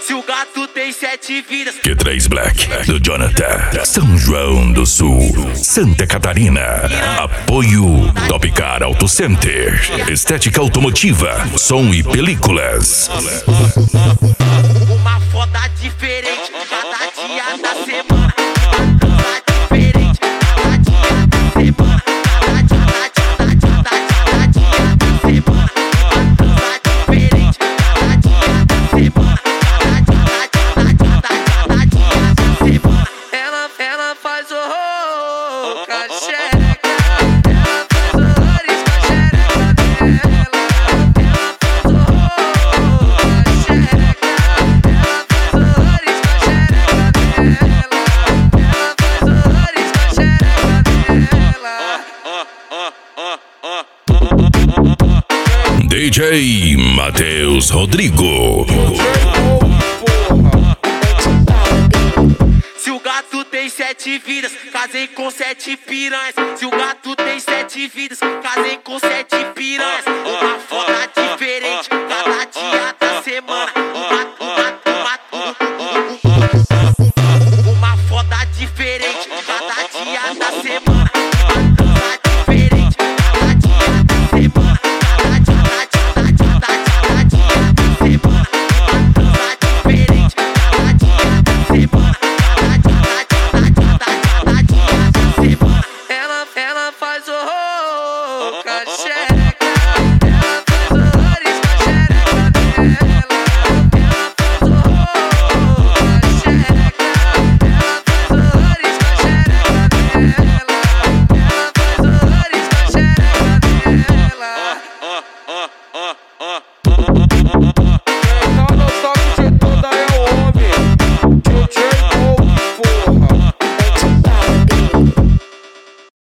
Se o gato tem 7 vidas. Q3 Black, do Jonathan. São João do Sul, Santa Catarina. Apoio Top Car Auto Center. Estética automotiva, som e películas. Uma foda diferente cada dia da semana. Diferente cada dia da semana. Ela faz horror com a xereca. Ela faz horrores com a xereca dela. Ela faz horror com a xereca. Ela faz horrores com a xereca dela. Ela faz horrores com a xereca dela. DJ Matheus Rodrigo. Se o gato tem 7 vidas, casei com 7 piranhas. Se o gato tem 7 vidas, casei com 7 piranhas. Uma foda